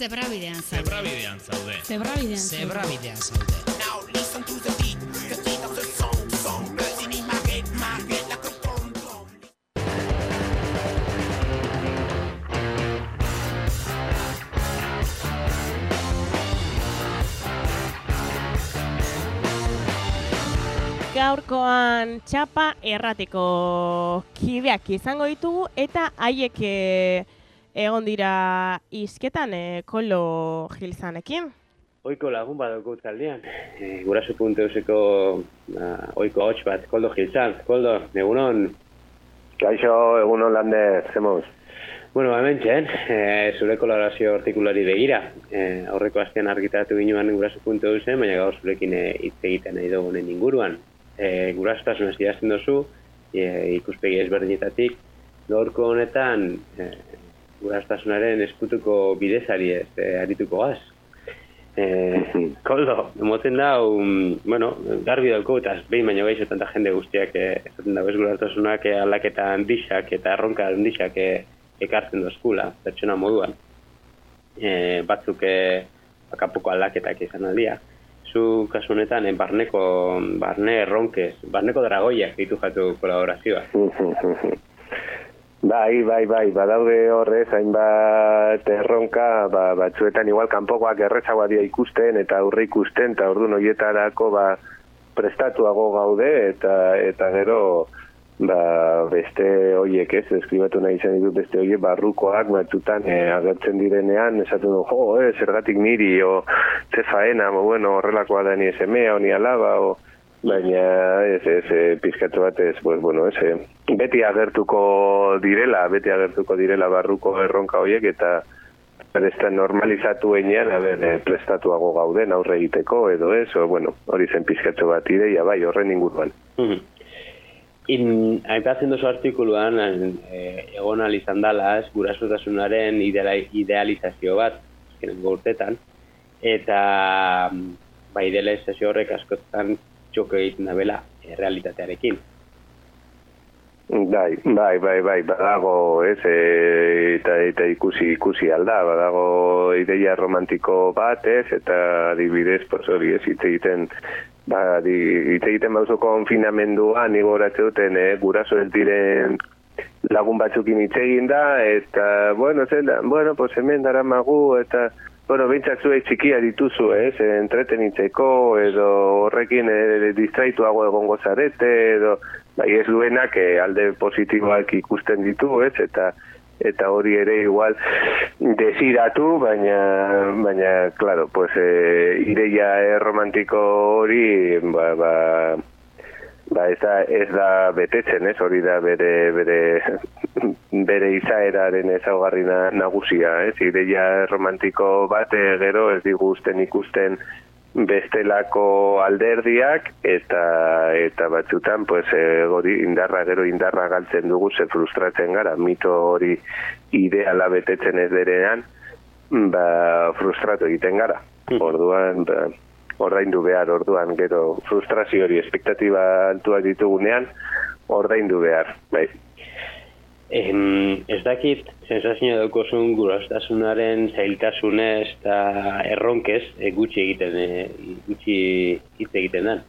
Zebrabidean zaude. Zebrabidean zaude. Zebrabidean zaude. Zebrabidean zaude. Now listen to the beat, the beat of the song, buzzing in my head like a drum. Gaurkoan txapa errateko kideak izango ditugu eta haiek egon dira hizketan Koldo Gilzanekin. Oiko lagun badauko taldean. Guraso.euseko oiko hots bat, Koldo Gilzan. Koldo, egunon? Kaixo, egunon Lander, zemuz? Bueno, hementxen, zure kolaborazio artikulari begira. Aurreko astean argitaratu ginuan Guraso.eusen, baina gaur zurekin hitz egiten nahi dugunen inguruan. Gurasotasunez idazten duzu, ikuspegi ezberdinetatik, gaurko honetan gurasotasunaren eskutuko bidezari arituko gaz. Koldo, emoten dau, garbi dauko, eta behin baino gaizo tanta jende guztiak esaten dago ez gurasotasunak aldaketa handixak eta erronka handixak ekartzen dozkula, pertsona moduan. Batzuk akapoko aldaketak izan aldia. Zu kasu honetan barne erronkez, barneko dragoiak ditu jatu kolaborazioa. Bai, badaude horrez, hainbat erronka, batzuetan igual kanpokoak errezagoa dira ikusten eta aurre ikusten, eta orduan horietarako prestatuago gaude, eta gero beste horiek ez, eskribatu nahi izan ditut beste horiek barrukoak batzutan agertzen direnean, esaten du, zergatik niri, o ze faena, horrelakoa da ni semea, o ni alaba, baina ez pizkatxo bat ez, beti agertuko direla barruko erronka horiek, eta ez normalizatu enean, prestatuago gauden aurre egiteko, edo ez, hori zen pizkatxo bat ideia, bai, horren inguruan. Aipatzen duzu artikuluan, egon izan dala, gurasotasunaren idealizazio bat, azkenengo urtetan, eta idealizazio horrek askotan txoko egiten dabela realitatearekin. Bai, badago, eta ikusi alda, badago ideia romantiko bat, eta adibidez, hori ez, hitz egiten bauzu konfinamenduan, igoratze duten, guraso ez diren lagun batzukin hitz egin da, eta, hemen daramagu, eta, behintzat zuek txikia dituzu, entretenitzeko, edo horrekin distraituago egongo zarete, edo, ez duenak alde positiboak ikusten ditu, eta hori ere igual desiratu, baina, claro, ideia romantiko hori, ez da betetzen, hori da bere izaeraren ezaugarri nagusia, ideia romantiko bat gero ez digusten ikusten bestelako alderdiak, eta batzutan indarra galtzen dugu, ze frustratzen gara, mito hori ideala betetzen ez derean, frustratu egiten gara. Orduan, ordaindu behar, gero frustrazio hori, espektatiba altuak ditugunean, ordaindu behar, bai. Ez dakit, sensazioa daukozun gurasotasunaren zailtasunez eta erronkez gutxi hitz egiten den.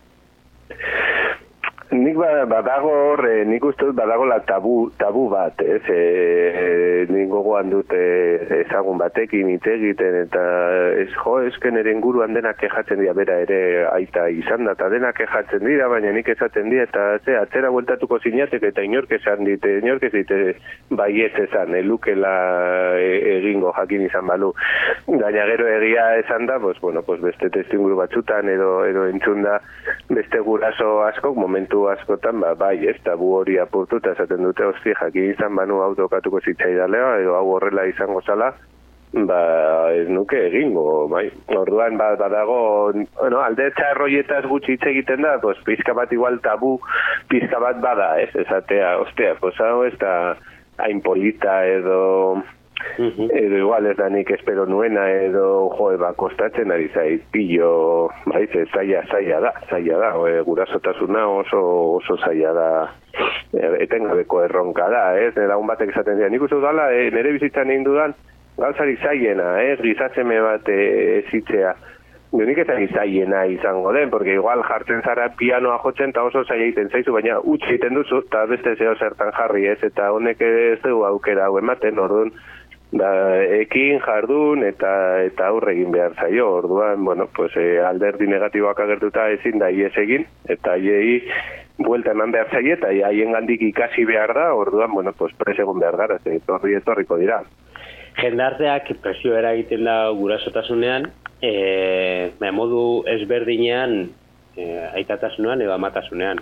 Nik nik uste dut badagola tabu bat, nik gogoan dut ezagun batekin hitz egiten, eta esken ere inguruan denak kejatzen dira, bera ere aita izan da, eta denak kejatzen dira, baina nik esaten dira, eta atzera bueltatuko zinatek, eta inork esan dite baietz esan, lukela egingo jakin izan balu. Baina gero egia esan da, beste testuinguru batzutan, edo entzun da, beste guraso askok, momentu askotan, ez tabu hori apurtuta esaten dute, jakin izan banu hau tokatuko zitzaidalea, edo hau horrela izango zala, ez nuke egingo, bai. Orduan, badago, alde txarroietaz gutxi hitz egiten da, pizka bat igual tabu, pizka bat bada, esatea, hau ez da hain polita edo edo igual ez da nik espero nuena, edo kostatzen ari zait, pillo, zaila da, gurasotasuna oso zaila da, etengabeko erronka da, lagun batek esaten dira, nik uste dudala, nire bizitzan egin dudan, gauzarik zaiena, gizatzeme bat ezitzea. Nik ez zaiena izango den, porque igual jartzen zara pianoa jotzen eta oso zaila egiten zaizu, baina utzi egiten duzu, eta beste zeo zertan jarri ez, eta honek ez dugu aukera hau ematen, orduan, ekin jardun eta aurre egin behar zaio, orduan, bueno, pues, alderdi negatiboak agertuta ezin da ies egin, eta aiei buelta eman behar zaie, eta haien gandik ikasi behar da, orduan, bueno, pues, presegun behar gara, etorriko dira. Jendarteak presio eragiten da gurasotasunean, modu ezberdinean aitatasunean edo amatasunean.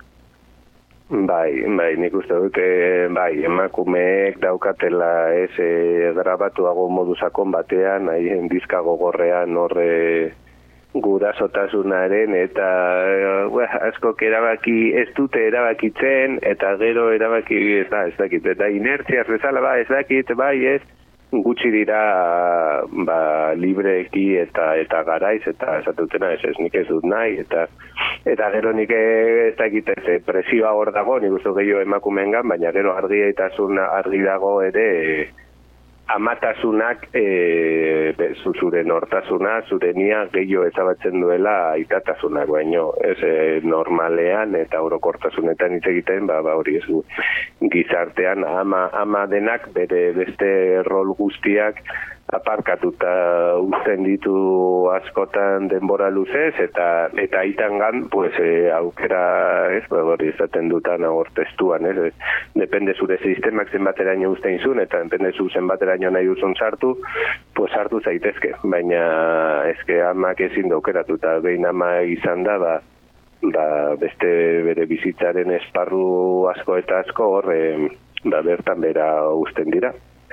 Bai, nik uste dut, emakumeek daukatela grabatuago modu sakon batean, haien dizka gogorrean horre gurasotasunaren eta askok erabaki ez dute erabakitzen eta gero erabaki ez dakit, eta inertziaz bezala ez dakit, ez gutxi dira libreki eta garaiz eta esatutena ez nik ez dut nahi eta gero nik ez dakit presioa hor dago, nik uste gehiago emakumeengan, baina gero argi dago ere amatasunak zure nortasuna, zure nia gehiago ezabatzen duela aitatasunak, baino ez normalean eta orokortasunetan hitz egiten, hori ez gizartean ama denak bere beste rol guztiak aparkatuta uzten ditu askotan denbora luzez eta aitangan pues aukera hori izaten dutan hor testuan depende zure sistemak zenbateraino uzten izun eta depende zu zenbateraino nahi duzun sartu pues sartu zaitezke baina eske amak ezin da aukeratuta behin ama izan da beste bere bizitzaren esparru asko eta asko hor bertan bera uzten dira.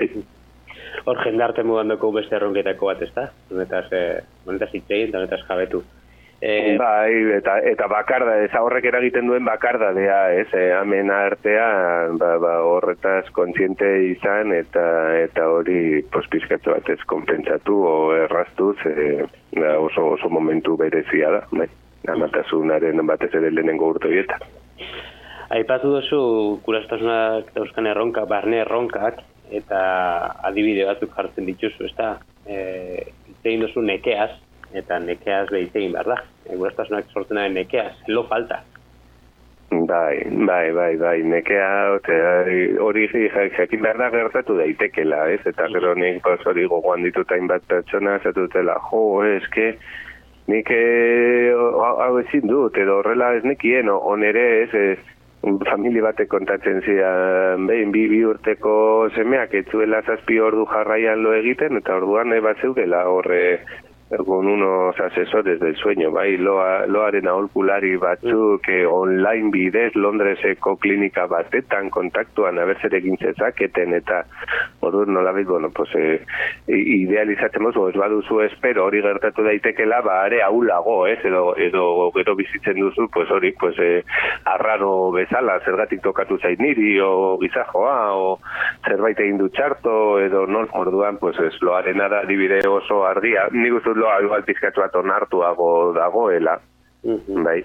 Hor jendarte mugandoko beste erronketako bat, ezta? Honetaz hitzein eta honetaz jabetu. Bai, eta bakarda, horrek eragiten duen bakardadea, amen artean horretaz kontziente izan eta hori pizkatxo batez konpentsatu o erraztuz oso momentu berezia da, amatasunaren batez ere lehenengo urte horietan. Aipatu duzu gurasotasunak dauzkan erronka, barne erronkak, eta adibide batzuk jartzen dituzu, ezta? Itzein duzu nekeaz, eta nekeaz behitzein behar da. Gurasotasunak sortzen da nekeaz, lo falta. Bai, nekea hori jakin behar da gertatu daitekela, ez? Eta gero nik hori gogoan ditut hainbat pertsona esatutela, eske nik hau ezin dut, edo horrela ez nekien, onere ez familia batek kontatzen zian, behin bi urteko semeak etzuela 7 ordu jarraian lo egiten, eta orduan bat zeudela horre con unos asesores del sueño, bai, loaren aholkulari batzuk online bidez Londreseko klinika batetan kontaktuan abertzer egin zezaketen eta orduan nolabait, idealizatzen mozu, ez baduzu espero hori gertatu daitekela, are ahulago, edo gero bizitzen duzu, hori, arraro bezala, zergatik tokatu zait niri, o gizajoa, o zerbait egin du txarto, edo orduan, loaren adibide oso argia, nik uste loa igual pizkatxo bat onartuago dagoela, bai,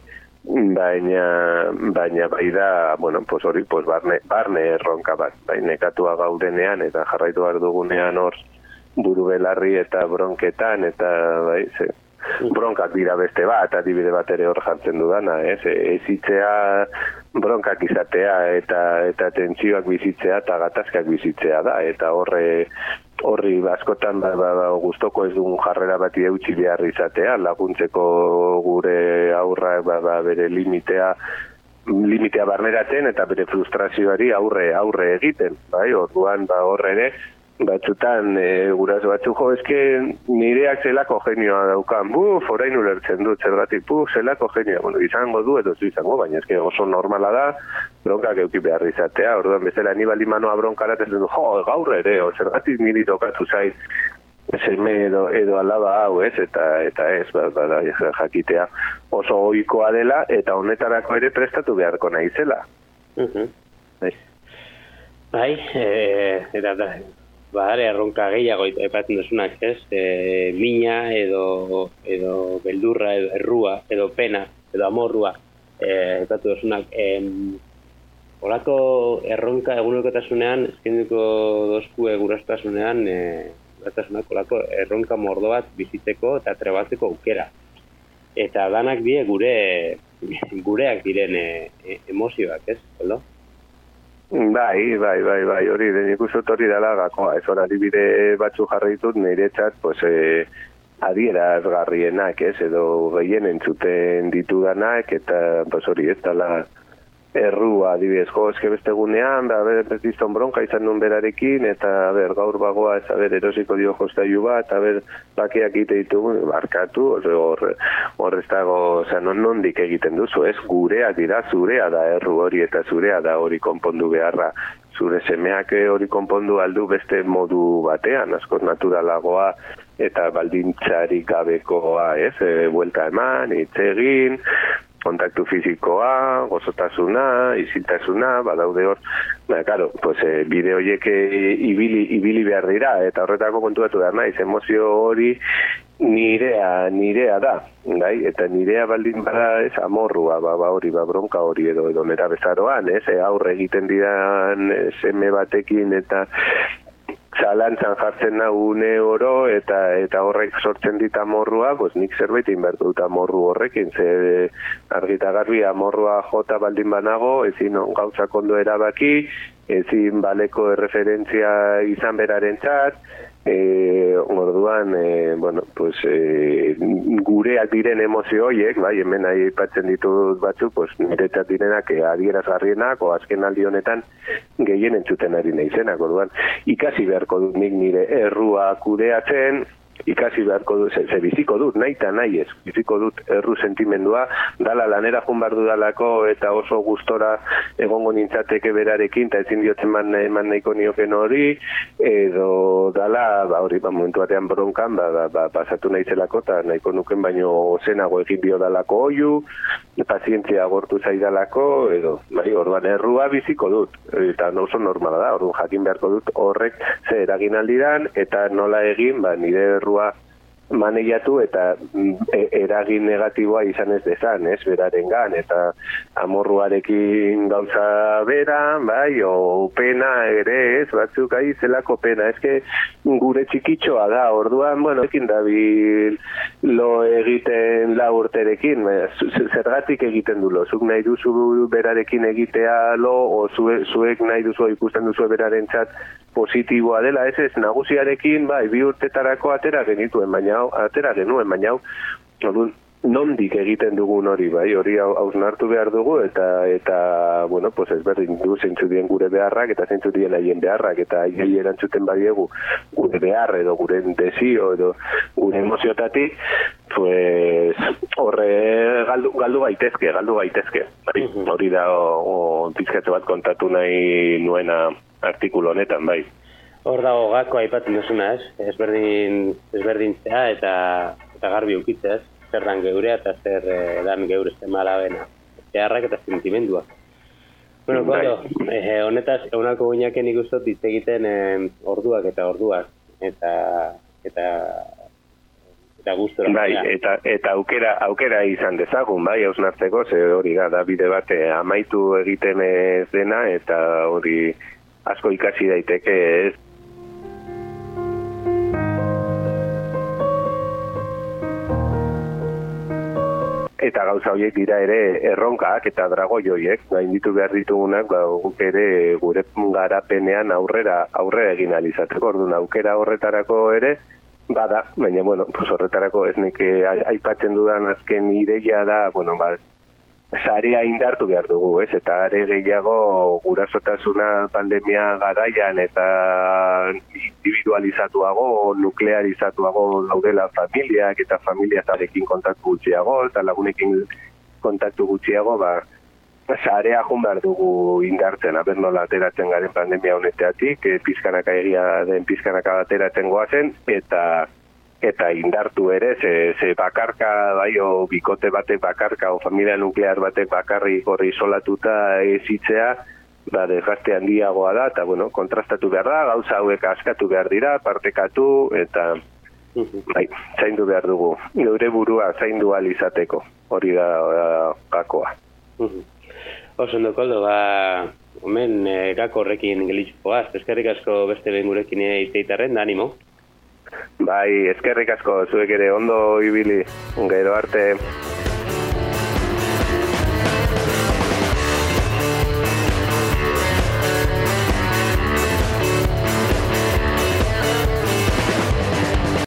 baina bai da, hori, barne erronka bat, bai, nekatua gaudenean eta jarraitu behar dugunean hor buru belarri eta bronketan, eta bai, bronkak dira beste bat, adibide bat ere hor jartzen dudana, ezitzea bronkak izatea eta tentsioak bizitzea eta gatazkak bizitzea da, eta horri askotan gustoko ez dugun jarrera bati eutxi behar izatea, laguntzeko gure aurra bere limitea barneratzen eta bere frustrazioari aurre egiten, bai, orduan horre ere, batzutan guraso batzuk eske nireak zelako genioa daukan, orain ulertzen dut zergatik, zelako genioa, izango du edo izango, baina eske oso normala da, bronkak euki behar izatea, orduan bezala ni bali manoa bronkaratzen du, gaur ere, zergatik niri tokatu zait, seme edo alaba hau, eta ez, jakitea oso ohikoa dela, eta honetarako ere prestatu beharko naizela. Bai, eta erronka gehiago aipatzen duzunak, ez? Mina edo beldurra, edo errua, edo pena, edo amorrua aipatu duzunak. Horako erronka egunerokotasunean, eskenduko dozku gurasotasunean askatasunak olako erronka mordo bat bizitzeko eta trebatzeko aukera. Eta danak die gureak diren emozioak, ez, Koldo? Bai, hori, nik uste hori dela gakoa, ez hori adibide batzu jarri ditut, niretzat, pues, adierazgarrienak, ez, edo gehien entzuten ditudanak, eta, pues, hori, ez dela errua, adibidez, eske beste gunean, kriston bronka izan nun berarekin, eta, gaur bagoa, ez, erosiko dio jostailu bat, bakeak egite ditugu, barkatu, hor ez dago, nondik egiten duzu, ez, gureak dira, zurea da erru hori, eta zurea da hori konpondu beharra, zure semeak hori konpondu aldu beste modu batean, askoz naturalagoa, eta baldintzarik gabekoa, ez, buelta eman, hitz egin, kontaktu fizikoa, gozotasuna, isiltasuna, badaude hor, claro, pues, bide horiek ibili behar dira, eta horretako kontuatu behar naiz, emozio hori nirea da, bai? Eta nirea baldin bada ez amorrua, hori, bronka hori edo nera bezaroan, ez, aurre egiten didan seme batekin eta zalantzan jartzen nahu une oro eta horrek sortzen dit amorrua, pues nik zerbait inbertu dut amorru horrekin, ze argita garbi amorrua jota baldin banago, ezin gauzak ondo erabaki, ezin baleko erreferentzia izan beraren txat, orduan, bueno, pues, gureak diren emozio horiek, bai, hemen aipatzen ditut batzuk, pues, niretzat direnak adierazgarrienak, o azken aldi honetan gehien entzuten ari naizenak, orduan, ikasi beharko dut nik nire errua kudeatzen, ikasi beharko dut, ze biziko dut, nahi eta nahi ez, biziko dut erru sentimendua, dala lanera jun behar dudalako eta oso gustora egongo nintzateke berarekin, eta ezin diotzen eman nahiko nioken hori, edo dala, hori, momentu batean bronkan, pasatu nahizelako, eta nahiko nuken baino zenago egin dio dalako oiu, pazientzia agortu zaidalako, edo, bai, orduan errua biziko dut, eta oso normala da, orduan jakin beharko dut horrek ze eragin aldiran, eta nola egin, nire errua maneiatu eta eragin negatiboa izan ez dezan, ez, berarengan, eta amorruarekin gauza bera, bai, o pena ere, ez, batzuk zelako pena, ezke gure txikitxoa da, orduan, bueno, ekin dabil lo egiten lau urterekin, zergatik egiten du lo, zuk nahi duzu berarekin egitea lo, o zuek nahi duzu ikusten duzu beraren txat positiboa dela, ez nagusiarekin, bai, 2 urtetarako atera genuen, baina nondik egiten dugun hori, bai, hori hausnartu behar dugu, eta bueno, pues ezberdin du zeintzu dien gure beharrak, eta zeintzu dien haien beharrak, eta haien erantzuten badiegu gure behar, edo gure desio, edo gure emoziotatik, pues horre galdu gaitezke, bai, hori da pizkatxo bat kontatu nahi nuena artikulu honetan, bai. Hor dago gako aipatzen duzuna, ez? Ezberdintzea eta garbi ukitzea, ez? Zer dan geurea eta zer dan geure zema alabena. Zeharrak eta sentimenduak. Bueno, Koldo, honetaz, egunako guinaken ikustot hitz egiten orduak, eta gustora. Bai, eta aukera izan dezagun, bai, hausnartzeko, ze hori da bide bat amaitu egiten ez dena, eta hori asko ikasi daiteke, ez? Eta gauza horiek dira ere erronkak eta dragoi horiek, gainditu behar ditugunak, guk ere gure garapenean aurrera egin alizateko, orduan aukera horretarako ere, bada, baina, bueno, pues horretarako ez nik aipatzen dudan azken ideia da, bueno, sarea indartu behar dugu, ez? Eta are gehiago gurasotasuna pandemia garaian eta individualizatuago, nuklearizatuago daudela familiak eta familiazarekin kontaktu gutxiago, eta lagunekin kontaktu gutxiago, sarea jun behar dugu indartzen, aber nola ateratzen garen pandemia honeteatik, pizkanaka egia den pizkanaka ateratzen goazen, eta indartu ere, ze bakarka, bai, o bikote batek bakarka, o familia nuklear batek bakarrik horri isolatuta ezitzea, desgaste handiagoa da, eta, bueno, kontrastatu behar da, gauza hauek askatu behar dira, partekatu, eta, bai, zaindu behar dugu, geure burua zaindu alizateko, hori da gakoa. Oso ondo, Koldo, omen gako horrekin gelitzukoaz, eskerrik asko beste behin gurekin iteitarren, da animo? Bai, eskerrik asko, zuek ere ondo ibili, gero arte.